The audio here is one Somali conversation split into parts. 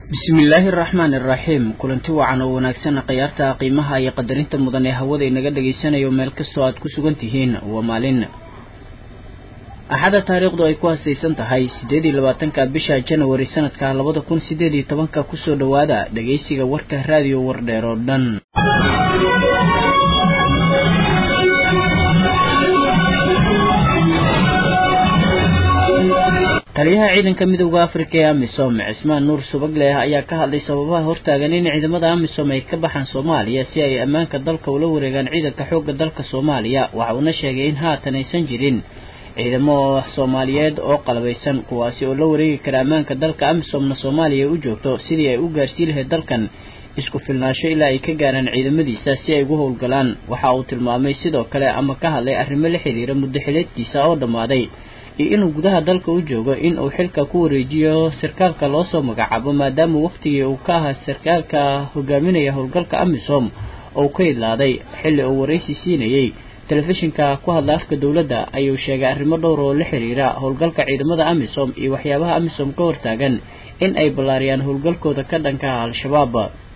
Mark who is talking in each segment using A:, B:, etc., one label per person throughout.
A: bismillaahi raxmaani raxiim kulanti wacan oo wanaagsan qiyaarta qiimaha iyo qadarinta mudan ee hawada inaga dhageysanayo meel kastoo aad ku sugan tihiin waa maalin axada taariikhdu ay ku hasaysan tahay 28-ka bisha January sanadka 2018 kusoo dhawaada dhageysiga warka raadiyo wardheer oo dhan taliyaha ciidanka midowga Afrika ee AMISOM Cismaan Nuur Subagle ayaa ka hadlay sababaha hortaagan in ciidamada AMISOM ay ka baxaan Soomaaliya si ay ammaanka dalka ula wareegaan ciidanka xoogga dalka Soomaaliya waxa uu sheegay in haatan aysan jirin ciidamo Soomaaliyeed oo qalbaysan kuwaasi oo la wareegi kara ammaanka dalka AMISOMna Soomaaliya u joogto sidii ay u gaarsiin lahayd dalkan isku filnaansho ilaa ay ka gaaraan ciidamadiisa si ay ugu howlgalaan waxa uu tilmaamay sidoo kale ama ka hadlay arrimo la xiriira muddo xileedkiisa oo dhamaaday inuu gudaha dalka u joogo in uu xilka ku wareejiyo sarkaalka loo soo magacaabo maadaama waqtigii uu ka ahaa sarkaalka hogaaminaya howlgalka AMISOM oo ka ilaaday xilli uu wareysi siinayay telefishinka ku hadla afka dawladda ayuu sheegay arrimo dhowr oo la xiriira howlgalka ciidamada AMISOM iyo waxyaabaha AMISOM ka hortaagan in ay balaariyaan howlgalkooda ka dhanka al-shabaab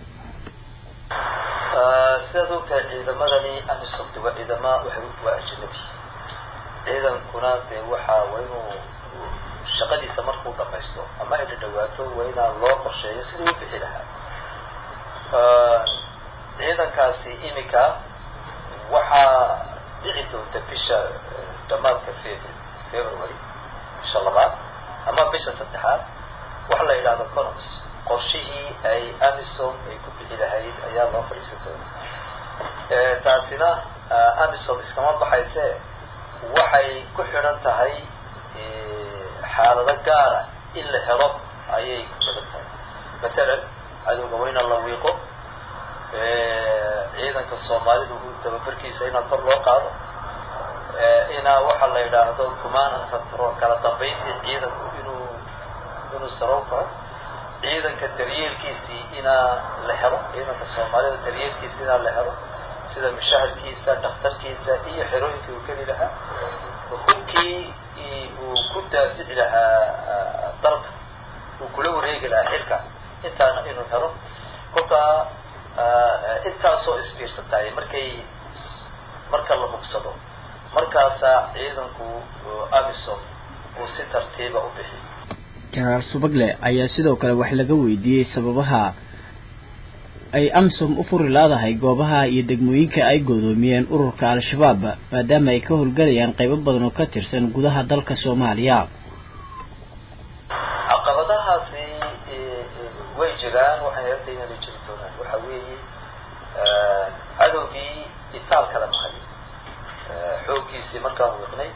B: sidoo kale ciidamadani AMISOM waa ciidamo waa ajnabi ciidankuna de waxa inuu shaqadiisa markuu dhamaysto ama ay dhawaato waa in loo qorsheeyo sidii uu bixi lahaa ciidankaasi imika waxa dhici doonta bisha dhamaadka February insha Allah ama bisha saddexaad waxa la yiraahdo CONOPS qorshihii ay AMISOM ay ku bixi lahayd ayaa loo fariisan doonaa taasina AMISOM iskama baxayse waxay ku xiran tahay xaalado gaar ah in la helo ayay ku xiran tahay mesela adooga wayna la wiiqo ciidanka Soomaalidu uu tababarkiisa in kor loo qaado waxa la yiraahdo command and control kala dambeynta ciidanku inuu saroofa ciidanka daryeelkiisa la helo ciidanka Soomaalida daryeelkiisa la helo sida mushaharkiisa dhakhtarkiisa iyo xirooyinka uu kali lahaa hubkii uu ku daafici lahaa dalka uu kula wareegi lahaa xilka intaana inuu helo kolka intaasoo isbiirsatay marka la hubsado markaasa ciidanku AMISOM uu si tartiiba u bixi
A: General Subagle ayaa sidoo kale wax laga weydiiyay sababaha ay AMISOM u furi laadahay goobaha iyo degmooyinka ay godoomiyeen ururka al-shabaab maadaama ay ka howlgalayaan qaybo badan oo ka tirsan gudaha dalka Soomaaliya
B: caqabadahaasi way jiraan waxay yartayna jiri doonaan waxa weeye adowgii itaal kala maxay xooggiisii markaan wiiqnay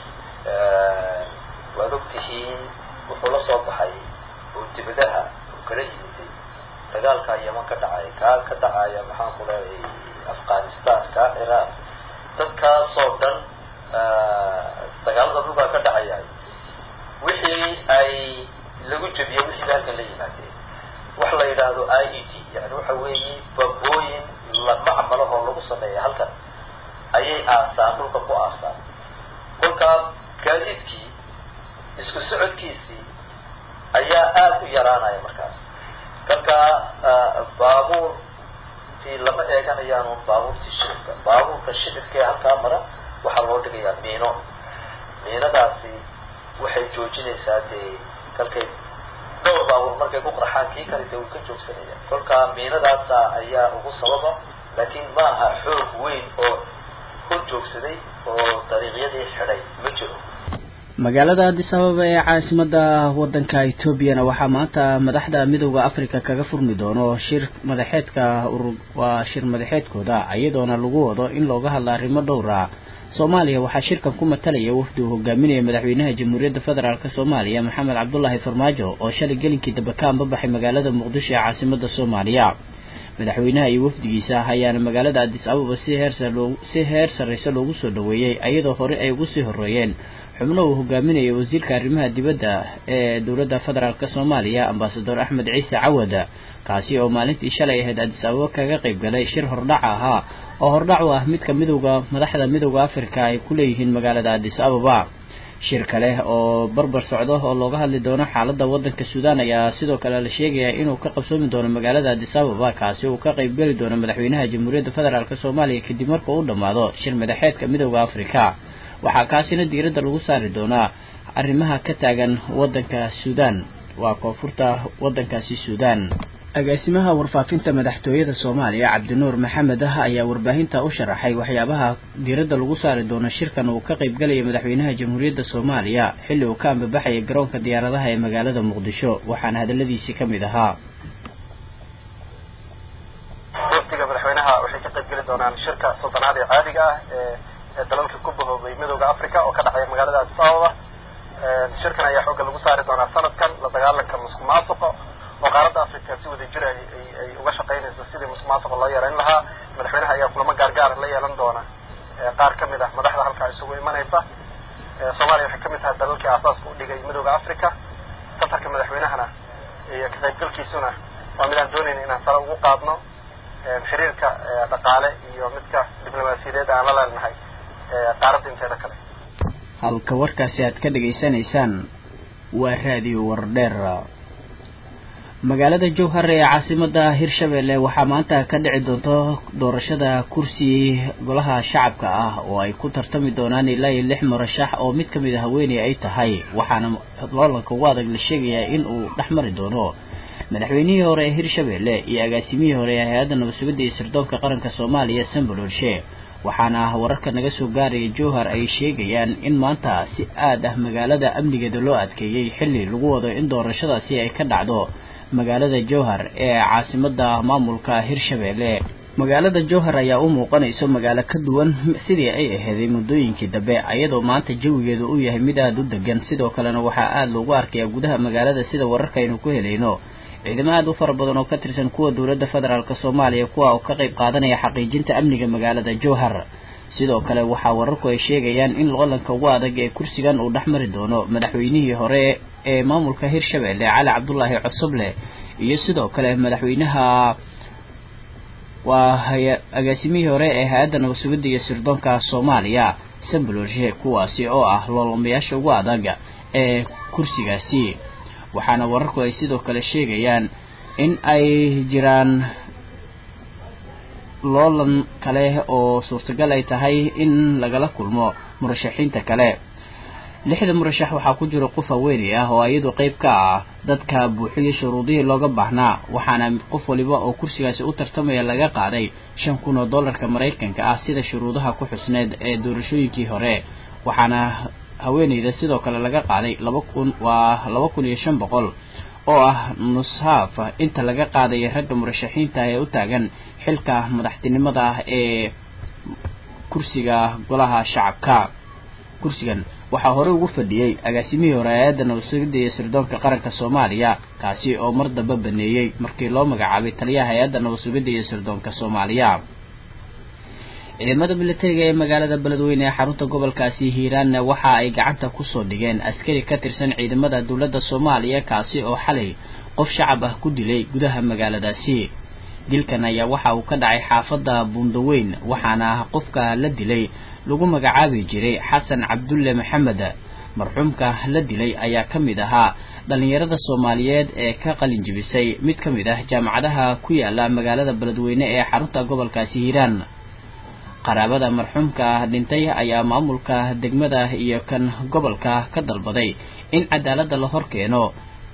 B: waad ogtihiin wuxuu la soo baxay oo dibadaha uu kala yimid dagaalka Yemen ka dhacaya maxaan ku leeyahay Afghanistan ka Iraq dadkaas oo dhan dagaalada dhulka ka dhacaya wixii ay lagu jabiyay wixii halkan la yimaadeen wax la yiraahdo IED yani waxa weeye babooyin la macamalaha lagu sameeyo halkan ayay aasaan dhulka ku aasaan kolka gaadiidkii isku socodkiisii ayaa aad u yaraanaya markaas kalka baabuur tii lama eeganayaan baabuurtii shirka baabuurka shirka halka mara waxa loo dhigayaa miinadaasi waxay joojinaysaa kalkay dhowr baabuur markay ku qarxaan kii kale uu ka joogsanaya kolka miinadaas ayaa ugu sababa laakiin ma aha xoog weyn oo ku joogsaday oo dariiqyadii xidhay ma jiro
A: magaalada Addis Ababa ee caasimadda wadanka Ethiopia waxa maanta madaxda midowga Afrika kaga furmi doono shir madaxeedkooda ayadoona lagu wado in looga hadlo arrimo dhowr ah Soomaaliya waxa shirkan ku matalaya wafdi hogaaminaya madaxweynaha Jamhuuriyadda Federaalka Soomaaliya Maxamed Cabdullaahi Farmaajo oo shalay gelinkii daba ka baxay magaalada Muqdisho ee caasimadda Soomaaliya madaxweynaha iyo wafdigiisa ayaana magaalada Addis Ababa si heer sareysa loogu soo dhaweeyay ayadoo hore ay ugu sii horeeyeen xubno uu hogaaminayo wasiirka arrimaha dibadda ee dawladda federaalka Soomaaliya ambassador Axmed Ciise Cawad kaasi oo maalintii shalay ahayd Addis Ababa kaga qayb galay shir hordhac ah oo hordhac u ah madaxda midowga Afrika ay ku leeyihiin magaalada Addis Ababa shir kale oo barbar socdo oo looga hadli doono xaaladda waddanka Suudaan ayaa sidoo kale la sheegayaa inuu ka qabsoomi doono magaalada Addis Ababa kaasi oo ka qayb gali doono madaxweynaha Jamhuuriyadda Federaalka Soomaaliya kadib markii uu dhamaado shir madaxeedka Midowga Afrika waxaa kaasina diiradda lagu saari doonaa arrimaha ka taagan waddanka Suudaan waa koonfurta waddankaasi Suudaan agaasimaha warfaafinta madaxtooyada Soomaaliya Cabdinuur Maxamed ayaa warbaahinta u sharaxay waxyaabaha diiradda lagu saari doono shirkan uu ka qayb galay madaxweynaha Jamhuuriyadda Soomaaliya xilli uu ka ambabaxay garoonka diyaaradaha ee magaalada Muqdisho waxaana hadaladiisii kamid ahaa
C: waqtiga madaxweynaha waxay ka qayb gali doonaan shirka sultanaad ee caadiga ah ee dalalka ku bahoobay Midowga Afrika oo ka dhacaya magaalada Addis Ababa shirkan ayaa xoogga lagu saari doonaa sanadkan la dagaalanka musuqmaasuqa وقارة أفريقيا سوى ذكرها وشقين السيد مسماطق الله يرين لها مدحونها أيها كل ما قارقار اللي يلندونا قار كمدة مدحها هلك يسوي إيمانيسا صوماليا حكمتها دلالك أساس وديقى مدوغ أفريقيا تترك مدحونها كذلك كل كيسونا ومدان دونين إنها صاروا وقادنا محريرك دقالة يومدك دبلوماسية عن الله لنهاي قارة انتهى كله
A: هلك وركاسيات كدقيسان إيسان ورادي وردير magaalada Jowhar ee caasimada Hirshabelle waxaa maanta ka dhici doonto doorashada kursi golaha shacabka ah oo ay ku tartami doonaan ilaa 6 murashax oo mid kamid ah haweeney ay tahay waxaana loolanka ugu adag la sheegayaa in uu dhaxmari doono madaxweynihii hore ee Hirshabelle iyo agaasimihii hore ee hay'adda nabadgelyada iyo sirdoonka qaranka Soomaaliya Sambaloolshe waxaana wararka naga soo gaaray Jowhar ay sheegayaan in maanta si aad ah magaalada amnigeeda loo adkeeyay xilli lagu wado in doorashadaasi ay ka dhacdo magaalada Jowhar ee caasimada maamulka Hirshabelle magaalada Jowhar ayaa u muuqanayso magaalo ka duwan sidii ay ahayd muddooyinkii dambe ayadoo maanta jawigeedu uu yahay mid aad u degan sidoo kalena waxa aad loogu arkayaa gudaha magaalada sida wararkaynu ku helayno ciidamada u fara badan oo ka tirsan kuwa dawladda federaalka Soomaaliya kuwa oo ka qayb qaadanaya xaqiijinta amniga magaalada Jowhar sidoo kale waxa wararku ay sheegayaan in loolanka ugu adag ee kursigan uu dhaxmari doono madaxweynihii hore ee maamulka Hirshabelle Cali Cabdullaahi Cusuble iyo sidoo kale madaxweynaha agaasimihii hore ee hay'adda nabadgelyada iyo sirdoonka Soomaaliya Sambaloolshe kuwaasi oo ah loolamayaasha ugu adag ee kursigaasi waxaana wararku ay sidoo kale sheegayaan in ay jiraan loolan kale oo suurtagal ay tahay in lagala kulmo murashaxiinta kale 6 murashax waxaa ku jira qof haweeney ah oo iyadu qayb ka ah dadka buuxiyay shuruudihii looga baahnaa waxaana qof waliba oo kursigaasi u tartamaya laga qaaday $5,000 Mareykanka ah sida shuruudaha ku xusneed ee doorashooyinkii hore waxaana haweeneyda sidoo kale laga qaaday 2,500 oo ah nushaaf inta laga qaaday ragga murashaxiinta ee u taagan xilka madaxtinimada ee kursiga golaha shacabka kursigan waxaa hore ugu fadhiyay agaasimihii hore hay'adda nabadgelyada iyo sirdoonka qaranka Soomaaliya kaasi oo mar dambe baneeyay markii loo magacaabay taliyaha hay'adda nabadgelyada iyo sirdoonka Soomaaliya ciidamada militariga ee magaalada Beledweyne ee xarunta gobolkaasi Hiiraan waxa ay gacanta ku soo dhigeen askari ka tirsan ciidamada dawladda Soomaaliya kaasi oo xalay qof shacab ah ku dilay gudaha magaaladaasi dilkan ayaa waxa uu ka dhacay xaafadda Bundaweyn waxaana qofka la dilay lagu magacaabi jiray Xasan Cabdulle Maxamed marxuumka la dilay ayaa kamid ahaa dhalinyarada Soomaaliyeed ee ka qalin jibisay mid kamid ah jaamacadaha ku yaala magaalada Beledweyne ee xarunta gobolkaasi Hiiraan qaraabada marxuumka dhintay ayaa maamulka degmada iyo kan gobolka ka dalbaday in cadaalad la horkeeno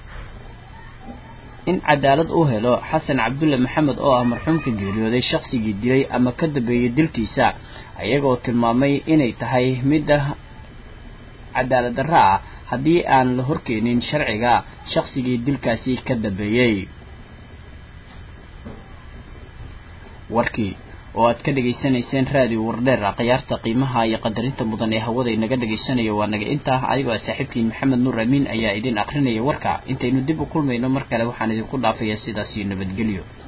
A: in cadaalad uu helo Xasan Cabdulle Maxamed oo ah marxuumka geeriyooday shakhsigii dilay ama ka dambeeyay dilkiisa ayagoo tilmaamay inay tahay mid cadaalad darro ah haddii aan la horkeenin sharciga shakhsigii dilkaasi ka dambeeyay warkii oo aad ka dhageysanayseen raadiyo wardheer qiyaasta qiimaha iyo qadarinta mudan ee hawada inaga dhageysanayo waa naga intaa ayagoo saaxiibkiin Maxamed Nuur Amiin ayaa idin aqrinaya warka intaynu dib u kulmayno mar kale waxaan idinku dhaafayaa sidaas iyo nabadgelyo